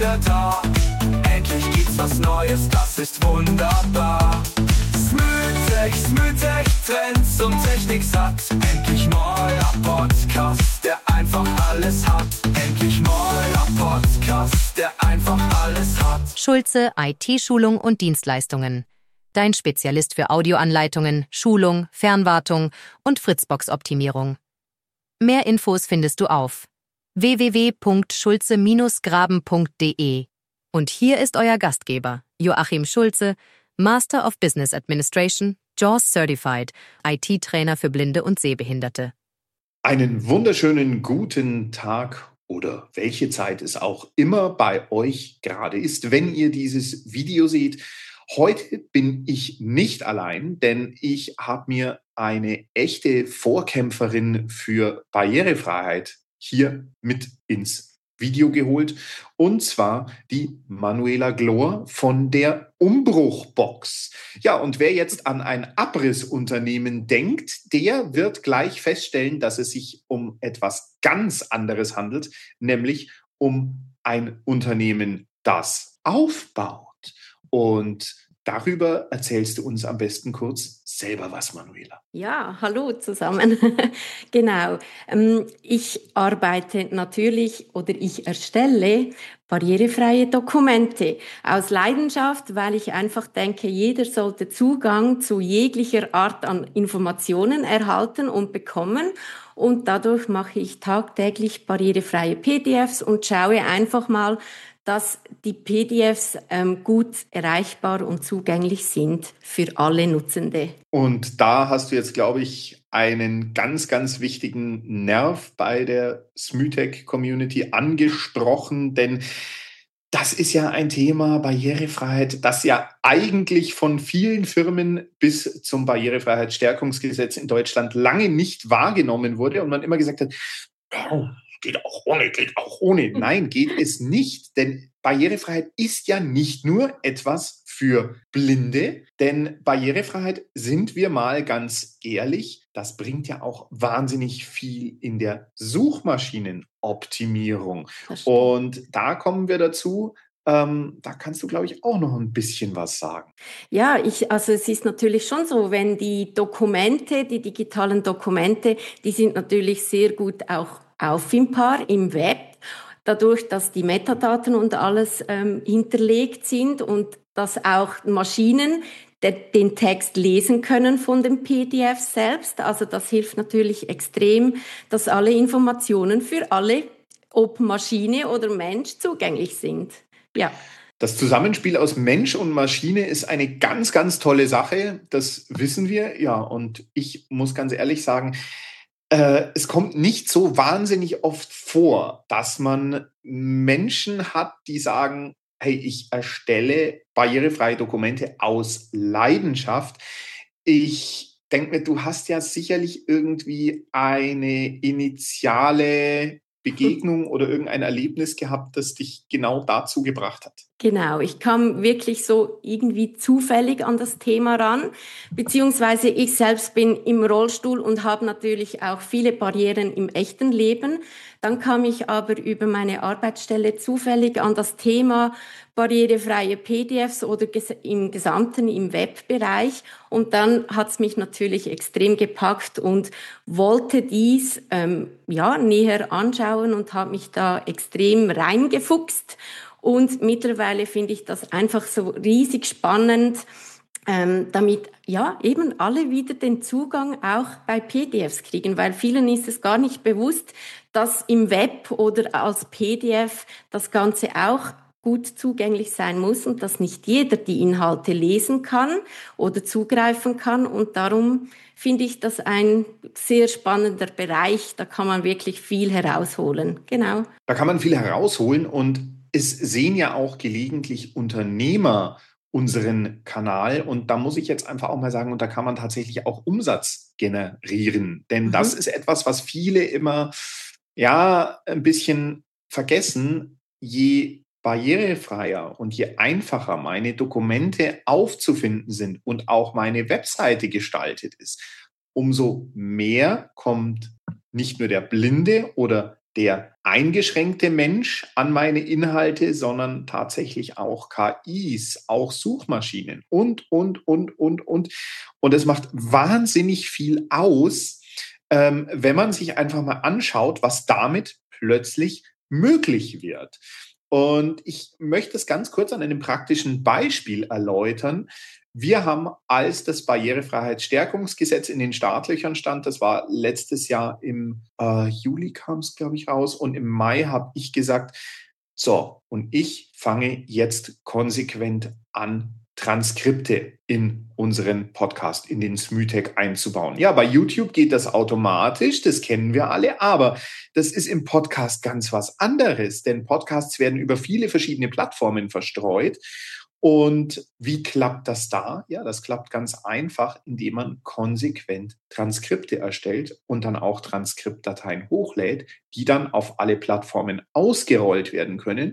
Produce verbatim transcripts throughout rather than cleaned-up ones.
wieder da. Endlich gibt's was Neues, das ist wunderbar. Smooth-Tech, Smooth-Tech, Trends und Technik satt. Endlich neuer Podcast, der einfach alles hat. Endlich neuer Podcast, der einfach alles hat. Schulze I T-Schulung und Dienstleistungen. Dein Spezialist für Audioanleitungen, Schulung, Fernwartung und Fritzbox-Optimierung. Mehr Infos findest du auf w w w punkt schulze graben punkt d e. Und hier ist euer Gastgeber, Joachim Schulze, Master of Business Administration, JAWS Certified, I T-Trainer für Blinde und Sehbehinderte. Einen wunderschönen guten Tag oder welche Zeit es auch immer bei euch gerade ist, wenn ihr dieses Video seht. Heute bin ich nicht allein, denn ich habe mir eine echte Vorkämpferin für Barrierefreiheit hier mit ins Video geholt, und zwar die Manuela Glor von der Umbruchbox. Ja, und wer jetzt an ein Abrissunternehmen denkt, der wird gleich feststellen, dass es sich um etwas ganz anderes handelt, nämlich um ein Unternehmen, das aufbaut. Und darüber erzählst du uns am besten kurz selber was, Manuela. Ja, hallo zusammen. Genau. Ich arbeite natürlich oder ich erstelle barrierefreie Dokumente aus Leidenschaft, weil ich einfach denke, jeder sollte Zugang zu jeglicher Art an Informationen erhalten und bekommen. Und dadurch mache ich tagtäglich barrierefreie P D Fs und schaue einfach mal, dass die P D Fs ähm, gut erreichbar und zugänglich sind für alle Nutzende. Und da hast du jetzt, glaube ich, einen ganz, ganz wichtigen Nerv bei der Smooth-Tech-Community angesprochen, denn das ist ja ein Thema Barrierefreiheit, das ja eigentlich von vielen Firmen bis zum Barrierefreiheitsstärkungsgesetz in Deutschland lange nicht wahrgenommen wurde und man immer gesagt hat, oh, geht auch ohne, geht auch ohne. Nein, geht es nicht, denn Barrierefreiheit ist ja nicht nur etwas für Blinde, denn Barrierefreiheit, sind wir mal ganz ehrlich, das bringt ja auch wahnsinnig viel in der Suchmaschinenoptimierung. Und da kommen wir dazu, Ähm, da kannst du, glaube ich, auch noch ein bisschen was sagen. Ja, ich, also es ist natürlich schon so, wenn die Dokumente, die digitalen Dokumente, die sind natürlich sehr gut auch auffindbar im Web, dadurch, dass die Metadaten und alles ähm, hinterlegt sind und dass auch Maschinen de, den Text lesen können von dem P D F selbst. Also das hilft natürlich extrem, dass alle Informationen für alle, ob Maschine oder Mensch, zugänglich sind. Ja. Das Zusammenspiel aus Mensch und Maschine ist eine ganz, ganz tolle Sache. Das wissen wir. Ja, und ich muss ganz ehrlich sagen, äh, es kommt nicht so wahnsinnig oft vor, dass man Menschen hat, die sagen, hey, ich erstelle barrierefreie Dokumente aus Leidenschaft. Ich denke mir, du hast ja sicherlich irgendwie eine initiale Begegnung oder irgendein Erlebnis gehabt, das dich genau dazu gebracht hat? Genau, ich kam wirklich so irgendwie zufällig an das Thema ran, beziehungsweise ich selbst bin im Rollstuhl und habe natürlich auch viele Barrieren im echten Leben. Dann kam ich aber über meine Arbeitsstelle zufällig an das Thema barrierefreie P D Fs oder im Gesamten im Webbereich. Und dann hat's mich natürlich extrem gepackt und wollte dies ähm, ja näher anschauen und habe mich da extrem reingefuchst. Und mittlerweile finde ich das einfach so riesig spannend, ähm, damit ja eben alle wieder den Zugang auch bei P D Fs kriegen, weil vielen ist es gar nicht bewusst, dass im Web oder als P D F das Ganze auch gut zugänglich sein muss und dass nicht jeder die Inhalte lesen kann oder zugreifen kann. Und darum finde ich das ein sehr spannender Bereich. Da kann man wirklich viel herausholen. Genau. Da kann man viel herausholen und es sehen ja auch gelegentlich Unternehmer unseren Kanal und da muss ich jetzt einfach auch mal sagen, und da kann man tatsächlich auch Umsatz generieren, denn mhm. das ist etwas, was viele immer ja ein bisschen vergessen. Je barrierefreier und je einfacher meine Dokumente aufzufinden sind und auch meine Webseite gestaltet ist, umso mehr kommt nicht nur der Blinde oder der eingeschränkte Mensch an meine Inhalte, sondern tatsächlich auch K Is, auch Suchmaschinen und, und, und, und, und. Und es macht wahnsinnig viel aus, ähm, wenn man sich einfach mal anschaut, was damit plötzlich möglich wird. Und ich möchte es ganz kurz an einem praktischen Beispiel erläutern. Wir haben, als das Barrierefreiheitsstärkungsgesetz in den Startlöchern stand, das war letztes Jahr im äh, Juli kam es, glaube ich, raus, und im Mai habe ich gesagt, so, und ich fange jetzt konsequent an, Transkripte in unseren Podcast, in den Smühtech einzubauen. Ja, bei YouTube geht das automatisch, das kennen wir alle, aber das ist im Podcast ganz was anderes, denn Podcasts werden über viele verschiedene Plattformen verstreut. Und wie klappt das da? Ja, das klappt ganz einfach, indem man konsequent Transkripte erstellt und dann auch Transkriptdateien hochlädt, die dann auf alle Plattformen ausgerollt werden können.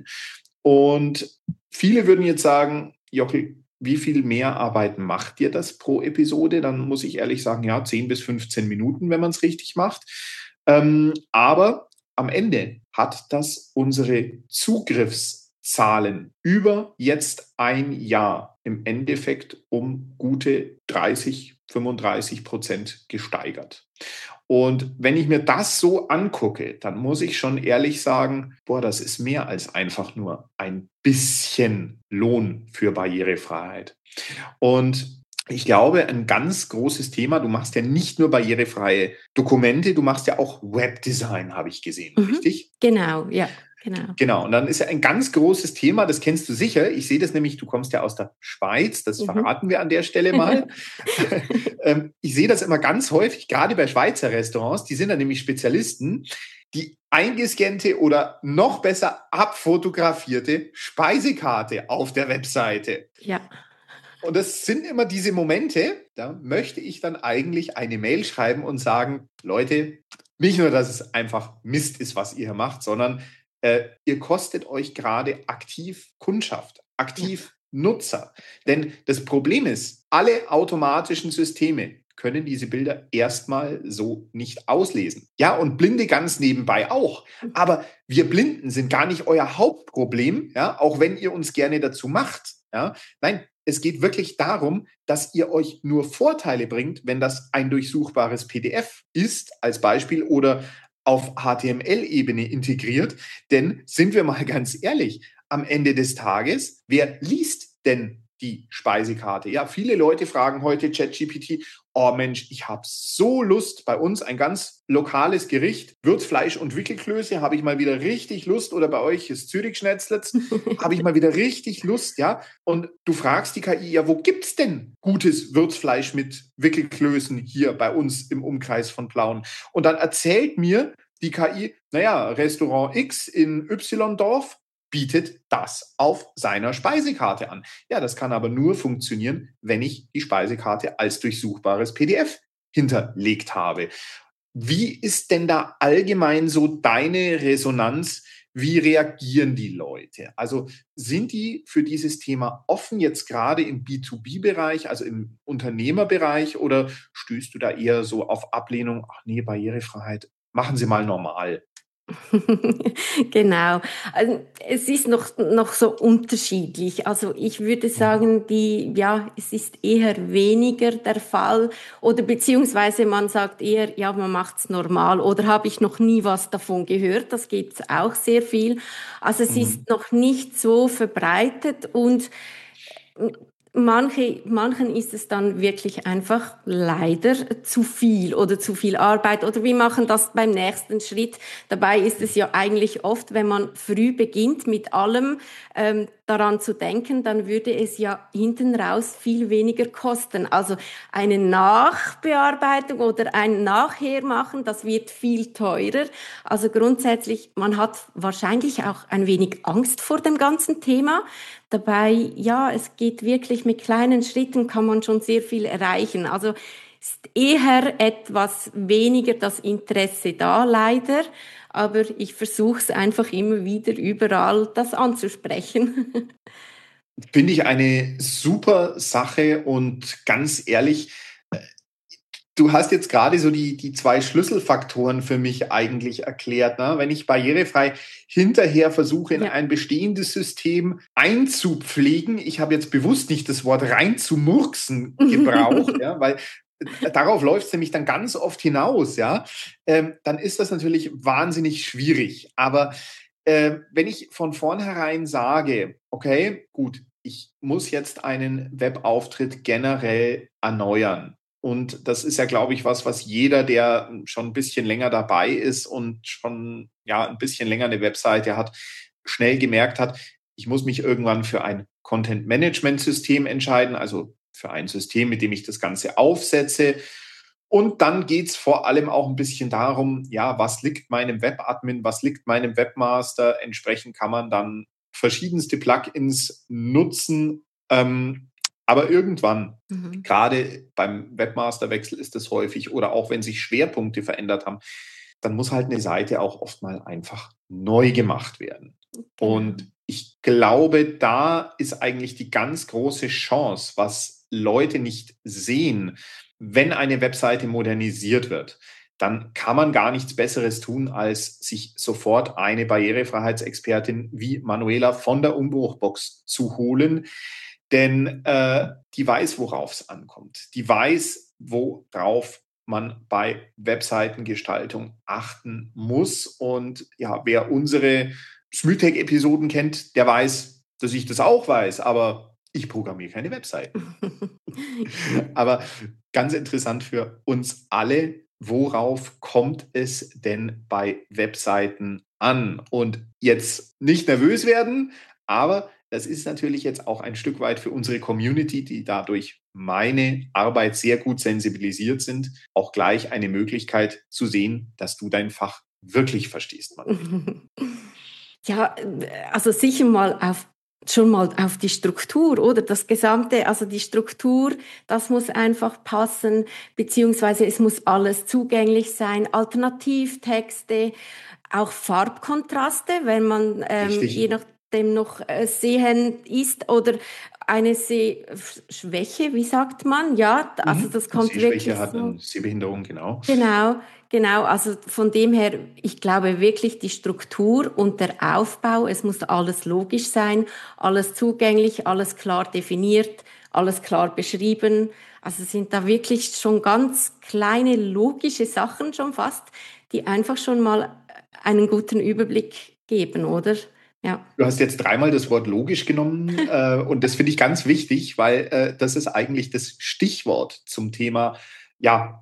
Und viele würden jetzt sagen, Jochel, wie viel Mehrarbeit macht dir das pro Episode? Dann muss ich ehrlich sagen, ja, zehn bis fünfzehn Minuten, wenn man es richtig macht. Ähm, aber am Ende hat das unsere Zugriffszahlen über jetzt ein Jahr im Endeffekt um gute dreißig, fünfunddreißig Prozent gesteigert. Und wenn ich mir das so angucke, dann muss ich schon ehrlich sagen, boah, das ist mehr als einfach nur ein bisschen Lohn für Barrierefreiheit. Und ich glaube, ein ganz großes Thema, du machst ja nicht nur barrierefreie Dokumente, du machst ja auch Webdesign, habe ich gesehen, Mhm. richtig? Genau, ja, genau. Genau, und dann ist ja ein ganz großes Thema, das kennst du sicher. Ich sehe das nämlich, du kommst ja aus der Schweiz, das Mhm. verraten wir an der Stelle mal. Ähm, ich sehe das immer ganz häufig, gerade bei Schweizer Restaurants, die sind dann nämlich Spezialisten, die eingescannte oder noch besser abfotografierte Speisekarte auf der Webseite. Ja. Und das sind immer diese Momente, da möchte ich dann eigentlich eine Mail schreiben und sagen, Leute, nicht nur, dass es einfach Mist ist, was ihr hier macht, sondern äh, ihr kostet euch gerade aktiv Kundschaft, aktiv Nutzer. Denn das Problem ist, alle automatischen Systeme können diese Bilder erstmal so nicht auslesen. Ja, und Blinde ganz nebenbei auch. Aber wir Blinden sind gar nicht euer Hauptproblem, ja, auch wenn ihr uns gerne dazu macht. Ja. Nein, es geht wirklich darum, dass ihr euch nur Vorteile bringt, wenn das ein durchsuchbares P D F ist, als Beispiel, oder auf H T M L-Ebene integriert. Denn sind wir mal ganz ehrlich, am Ende des Tages, wer liest denn die Speisekarte? Ja, viele Leute fragen heute ChatGPT, oh Mensch, ich habe so Lust, bei uns ein ganz lokales Gericht, Würzfleisch und Wickelklöße, habe ich mal wieder richtig Lust, oder bei euch ist Zürich-Schnetzlitz, habe ich mal wieder richtig Lust, ja. Und du fragst die K I, ja, wo gibt's denn gutes Würzfleisch mit Wickelklößen hier bei uns im Umkreis von Plauen? Und dann erzählt mir die K I, naja, Restaurant X in Y-Dorf bietet das auf seiner Speisekarte an. Ja, das kann aber nur funktionieren, wenn ich die Speisekarte als durchsuchbares P D F hinterlegt habe. Wie ist denn da allgemein so deine Resonanz? Wie reagieren die Leute? Also sind die für dieses Thema offen, jetzt gerade im B zwei B-Bereich, also im Unternehmerbereich, oder stößt du da eher so auf Ablehnung? Ach nee, Barrierefreiheit, machen Sie mal normal. Genau. Also, es ist noch, noch so unterschiedlich. Also ich würde sagen, die, ja, es ist eher weniger der Fall, oder beziehungsweise man sagt eher, ja, man macht's normal, oder habe ich noch nie was davon gehört. Das gibt's auch sehr viel. Also es Mhm. ist noch nicht so verbreitet, und Manche, manchen ist es dann wirklich einfach leider zu viel oder zu viel Arbeit, oder wir machen das beim nächsten Schritt. Dabei ist es ja eigentlich oft, wenn man früh beginnt mit allem ähm, daran zu denken, dann würde es ja hinten raus viel weniger kosten. Also eine Nachbearbeitung oder ein Nachhermachen, das wird viel teurer. Also grundsätzlich, man hat wahrscheinlich auch ein wenig Angst vor dem ganzen Thema. Dabei, ja, es geht wirklich, mit kleinen Schritten kann man schon sehr viel erreichen. Also ist eher etwas weniger das Interesse da, leider. Aber ich versuche es einfach immer wieder überall, das anzusprechen. Finde ich eine super Sache, und ganz ehrlich, Du hast jetzt gerade so die, die zwei Schlüsselfaktoren für mich eigentlich erklärt. Ne? Wenn ich barrierefrei hinterher versuche, in ja. ein bestehendes System einzupflegen, ich habe jetzt bewusst nicht das Wort reinzumurksen gebraucht, ja, weil darauf läuft es nämlich dann ganz oft hinaus, ja, ähm, dann ist das natürlich wahnsinnig schwierig. Aber äh, wenn ich von vornherein sage, okay, gut, ich muss jetzt einen Webauftritt generell erneuern. Und das ist ja, glaube ich, was, was jeder, der schon ein bisschen länger dabei ist und schon ja ein bisschen länger eine Webseite hat, schnell gemerkt hat, ich muss mich irgendwann für ein Content-Management-System entscheiden, also für ein System, mit dem ich das Ganze aufsetze. Und dann geht es vor allem auch ein bisschen darum, ja, was liegt meinem Webadmin, was liegt meinem Webmaster? Entsprechend kann man dann verschiedenste Plugins nutzen. Ähm, aber irgendwann, mhm. gerade beim Webmasterwechsel ist das häufig, oder auch wenn sich Schwerpunkte verändert haben, dann muss halt eine Seite auch oft mal einfach neu gemacht werden. Genau. Und ich glaube, da ist eigentlich die ganz große Chance, was Leute nicht sehen, wenn eine Webseite modernisiert wird, dann kann man gar nichts Besseres tun, als sich sofort eine Barrierefreiheitsexpertin wie Manuela von der Umbruchbox zu holen. Denn äh, die weiß, worauf es ankommt. Die weiß, worauf man bei Webseitengestaltung achten muss. Und ja, wer unsere Smütech-Episoden kennt, der weiß, dass ich das auch weiß. Aber ich programmiere keine Webseiten. Aber ganz interessant für uns alle, worauf kommt es denn bei Webseiten an? Und jetzt nicht nervös werden, aber das ist natürlich jetzt auch ein Stück weit für unsere Community, die dadurch meine Arbeit sehr gut sensibilisiert sind, auch gleich eine Möglichkeit zu sehen, dass du dein Fach wirklich verstehst, Mann. Ja, also sicher mal auf schon mal auf die Struktur, oder? Das Gesamte, also die Struktur, das muss einfach passen, beziehungsweise es muss alles zugänglich sein, Alternativtexte, auch Farbkontraste, wenn man ähm, je nachdem noch äh, sehen ist oder eine Sehschwäche, wie sagt man? Ja, also das kommt Sehschwäche wirklich hat so. Eine Sehbehinderung, genau. Genau. Genau, also von dem her, ich glaube wirklich die Struktur und der Aufbau, es muss alles logisch sein, alles zugänglich, alles klar definiert, alles klar beschrieben. Also sind da wirklich schon ganz kleine logische Sachen schon fast, die einfach schon mal einen guten Überblick geben, oder? Ja. Du hast jetzt dreimal das Wort logisch genommen äh, und das finde ich ganz wichtig, weil äh, das ist eigentlich das Stichwort zum Thema ja,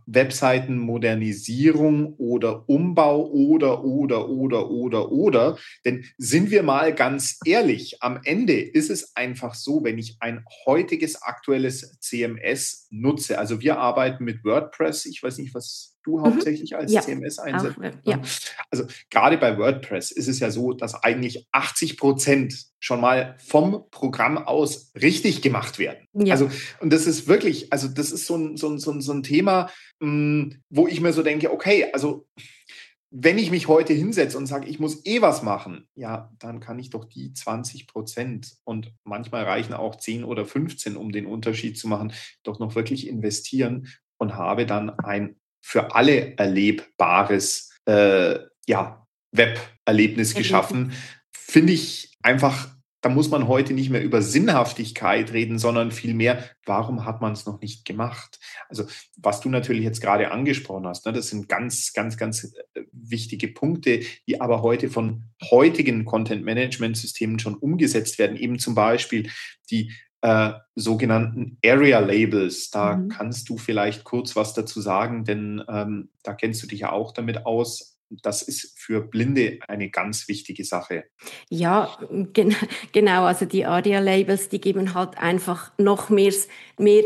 Webseitenmodernisierung oder Umbau oder, oder, oder, oder, oder. Denn sind wir mal ganz ehrlich, am Ende ist es einfach so, wenn ich ein heutiges, aktuelles C M S nutze, also wir arbeiten mit WordPress, ich weiß nicht, was du hauptsächlich mhm. als ja, C M S einsetzt. Auch, ja. Also gerade bei WordPress ist es ja so, dass eigentlich achtzig Prozent schon mal vom Programm aus richtig gemacht werden. Ja. Also, und das ist wirklich, also das ist so ein, so ein, so ein, so ein Thema, mh, wo ich mir so denke, okay, also wenn ich mich heute hinsetze und sage, ich muss eh was machen, ja, dann kann ich doch die zwanzig Prozent und manchmal reichen auch zehn oder fünfzehn, um den Unterschied zu machen, doch noch wirklich investieren und habe dann ein für alle erlebbares äh, ja, Web-Erlebnis geschaffen. Finde ich einfach, da muss man heute nicht mehr über Sinnhaftigkeit reden, sondern vielmehr, warum hat man es noch nicht gemacht? Also was du natürlich jetzt gerade angesprochen hast, ne, das sind ganz, ganz, ganz wichtige Punkte, die aber heute von heutigen Content-Management-Systemen schon umgesetzt werden. Eben zum Beispiel die Äh, sogenannten Area-Labels. Da mhm. kannst du vielleicht kurz was dazu sagen, denn ähm, da kennst du dich ja auch damit aus. Das ist für Blinde eine ganz wichtige Sache. Ja, gen- genau. Also die Area-Labels, die geben halt einfach noch mehr, mehr,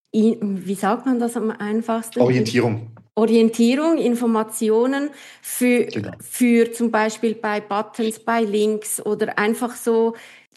wie sagt man das am einfachsten? Orientierung. Orientierung, Informationen für, genau. für zum Beispiel bei Buttons, bei Links oder einfach so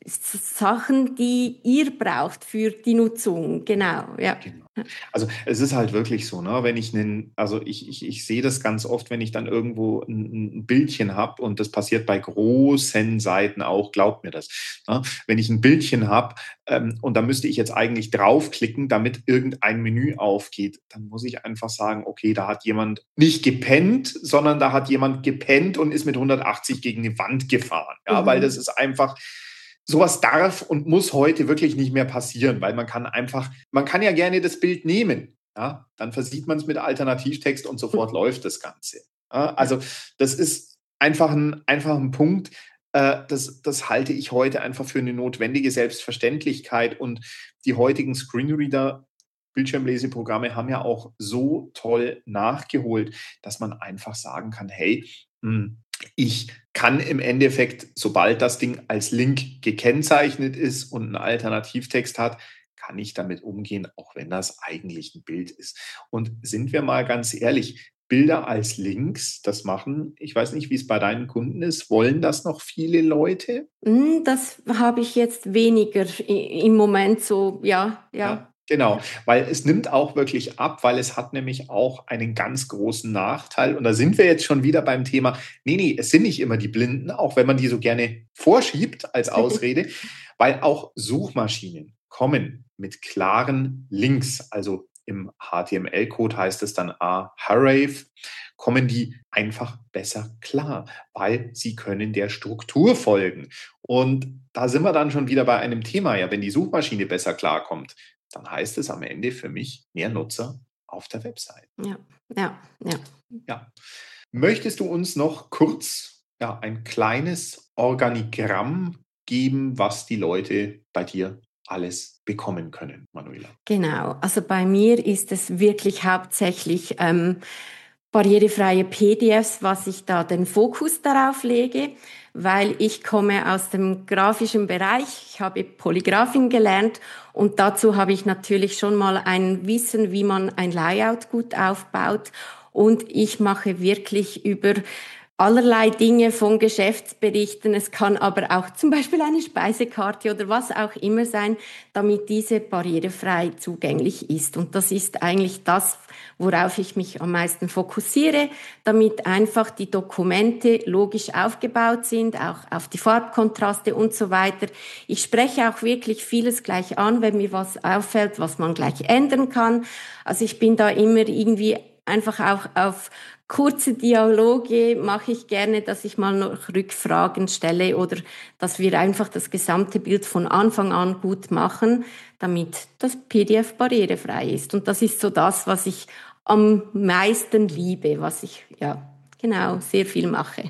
Sachen, die ihr braucht für die Nutzung. Genau, ja. Genau. Also es ist halt wirklich so, ne? Wenn ich einen, also ich, ich, ich sehe das ganz oft, wenn ich dann irgendwo ein, ein Bildchen habe, und das passiert bei großen Seiten auch, glaubt mir das. Ne? Wenn ich ein Bildchen habe ähm, und da müsste ich jetzt eigentlich draufklicken, damit irgendein Menü aufgeht, dann muss ich einfach sagen, okay, da hat jemand nicht gepennt, sondern da hat jemand gepennt und ist mit hundertachtzig gegen die Wand gefahren. Ja, mhm. Weil das ist einfach... Sowas darf und muss heute wirklich nicht mehr passieren, weil man kann einfach, man kann ja gerne das Bild nehmen, ja, dann versieht man es mit Alternativtext und sofort läuft das Ganze. Ja, also das ist einfach ein, einfach ein Punkt, äh, das, das halte ich heute einfach für eine notwendige Selbstverständlichkeit, und die heutigen Screenreader, Bildschirmleseprogramme haben ja auch so toll nachgeholt, dass man einfach sagen kann, hey, mh, ich kann im Endeffekt, sobald das Ding als Link gekennzeichnet ist und einen Alternativtext hat, kann ich damit umgehen, auch wenn das eigentlich ein Bild ist. Und sind wir mal ganz ehrlich, Bilder als Links, das machen, ich weiß nicht, wie es bei deinen Kunden ist, wollen das noch viele Leute? Das habe ich jetzt weniger im Moment so, ja, ja. ja. Genau, weil es nimmt auch wirklich ab, weil es hat nämlich auch einen ganz großen Nachteil. Und da sind wir jetzt schon wieder beim Thema, nee, nee, es sind nicht immer die Blinden, auch wenn man die so gerne vorschiebt als Ausrede, weil auch Suchmaschinen kommen mit klaren Links. Also im H T M L-Code heißt es dann Ahrefs, kommen die einfach besser klar, weil sie können der Struktur folgen. Und da sind wir dann schon wieder bei einem Thema, ja, wenn die Suchmaschine besser klarkommt, dann heißt es am Ende für mich mehr Nutzer auf der Website. Ja, ja, ja. ja. Möchtest du uns noch kurz ja, ein kleines Organigramm geben, was die Leute bei dir alles bekommen können, Manuela? Genau, also bei mir ist es wirklich hauptsächlich ähm, barrierefreie P D Fs, was ich da den Fokus darauf lege, weil ich komme aus dem grafischen Bereich, ich habe Polygraphin gelernt und dazu habe ich natürlich schon mal ein Wissen, wie man ein Layout gut aufbaut, und ich mache wirklich über allerlei Dinge von Geschäftsberichten. Es kann aber auch zum Beispiel eine Speisekarte oder was auch immer sein, damit diese barrierefrei zugänglich ist. Und das ist eigentlich das, worauf ich mich am meisten fokussiere, damit einfach die Dokumente logisch aufgebaut sind, auch auf die Farbkontraste und so weiter. Ich spreche auch wirklich vieles gleich an, wenn mir was auffällt, was man gleich ändern kann. Also ich bin da immer irgendwie einfach auch auf kurze Dialoge mache ich gerne, dass ich mal noch Rückfragen stelle oder dass wir einfach das gesamte Bild von Anfang an gut machen, damit das P D F barrierefrei ist. Und das ist so das, was ich am meisten liebe, was ich, ja, genau, sehr viel mache.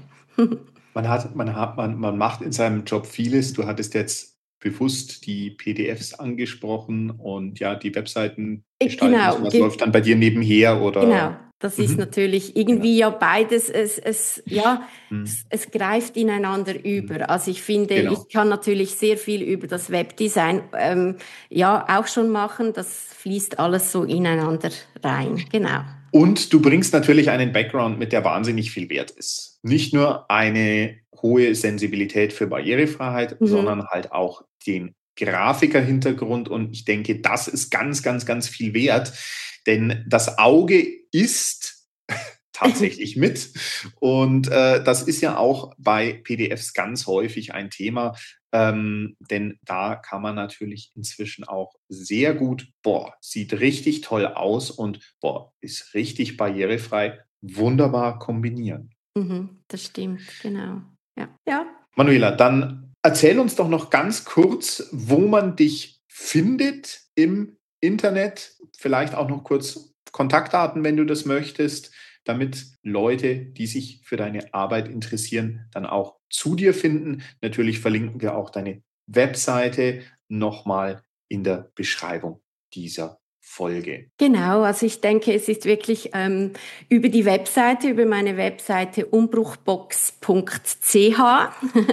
man hat, man hat, man, man macht in seinem Job vieles. Du hattest jetzt bewusst die P D Fs angesprochen und ja, die Webseiten gestalten. Genau. Was läuft dann bei dir nebenher, oder? Genau. Das ist mhm. natürlich irgendwie genau. ja beides, es, es, ja, mhm. es, es greift ineinander über. Also ich finde, genau. ich kann natürlich sehr viel über das Webdesign ähm, ja auch schon machen. Das fließt alles so ineinander rein, genau. Und du bringst natürlich einen Background mit, der wahnsinnig viel wert ist. Nicht nur eine hohe Sensibilität für Barrierefreiheit, mhm. sondern halt auch den Grafiker-Hintergrund. Und ich denke, das ist ganz, ganz, ganz viel wert. Denn das Auge ist tatsächlich mit. Und äh, das ist ja auch bei P D Fs ganz häufig ein Thema. Ähm, denn da kann man natürlich inzwischen auch sehr gut, boah, sieht richtig toll aus und boah, ist richtig barrierefrei, wunderbar kombinieren. Mhm, das stimmt, genau. Ja. ja. Manuela, dann erzähl uns doch noch ganz kurz, wo man dich findet im Internet. Vielleicht auch noch kurz Kontaktdaten, wenn du das möchtest, damit Leute, die sich für deine Arbeit interessieren, dann auch zu dir finden. Natürlich verlinken wir auch deine Webseite nochmal in der Beschreibung dieser Folge. Genau, also ich denke, es ist wirklich ähm, über die Webseite, über meine Webseite umbruchbox punkt c h.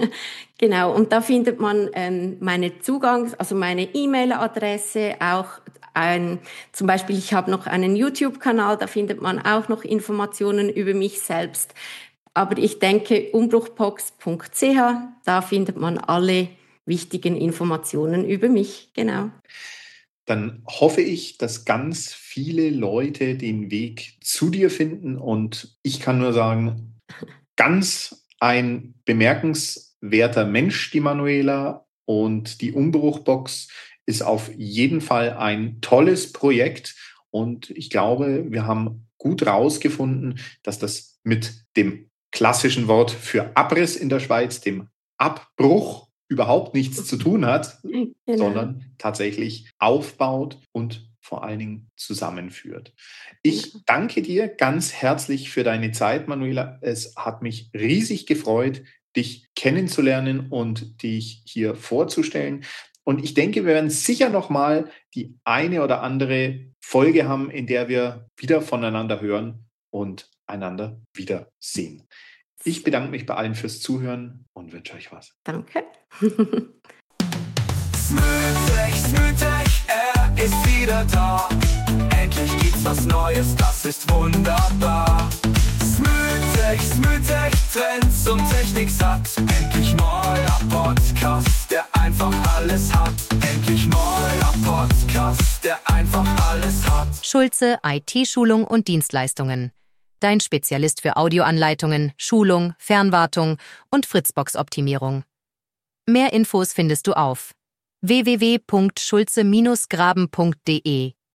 Genau, und da findet man ähm, meine Zugangs-, also meine E-Mail-Adresse, auch ein, zum Beispiel, ich habe noch einen YouTube-Kanal, da findet man auch noch Informationen über mich selbst. Aber ich denke, umbruchbox punkt c h, da findet man alle wichtigen Informationen über mich. Genau. Dann hoffe ich, dass ganz viele Leute den Weg zu dir finden. Und ich kann nur sagen, ganz ein bemerkenswerter Mensch, die Manuela. Und die Umbruchbox ist auf jeden Fall ein tolles Projekt. Und ich glaube, wir haben gut rausgefunden, dass das mit dem klassischen Wort für Abriss in der Schweiz, dem Abbruch, überhaupt nichts zu tun hat, genau. sondern tatsächlich aufbaut und vor allen Dingen zusammenführt. Ich danke dir ganz herzlich für deine Zeit, Manuela. Es hat mich riesig gefreut, dich kennenzulernen und dich hier vorzustellen. Und ich denke, wir werden sicher noch mal die eine oder andere Folge haben, in der wir wieder voneinander hören und einander wiedersehen. Ich bedanke mich bei allen fürs Zuhören und wünsche euch was. Danke. Smoothech, Smoothech, er ist wieder da. Endlich gibt's was Neues, das ist wunderbar. Smoothech, Smoothech, Trends und Technik satt. Endlich neuer Podcast, der einfach alles hat. Endlich neuer Podcast, der einfach alles hat. Schulze I T-Schulung und Dienstleistungen. Dein Spezialist für Audioanleitungen, Schulung, Fernwartung und Fritzbox-Optimierung. Mehr Infos findest du auf w w w punkt schulze Bindestrich graben punkt de.